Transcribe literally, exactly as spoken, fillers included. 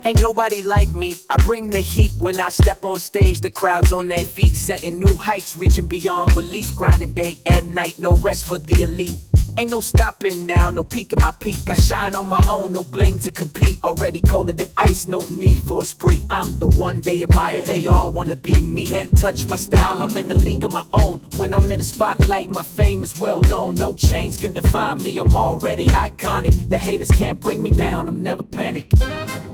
Ain't nobody like me, I bring the heat when I step on stage. The crowd's on their feet, setting new heights, reaching beyond belief. Grinding day and night, no rest for the elite. Ain't no stopping now, no peak of my peak. I shine on my own, no bling to compete. Already colder than ice, no need for a spree. I'm the one they admire, they all wanna be me. Can't touch my style, I'm in the league of my own. When I'm in the spotlight, my fame is well known. No chains can define me, I'm already iconic. The haters can't bring me down, I'm never panicked.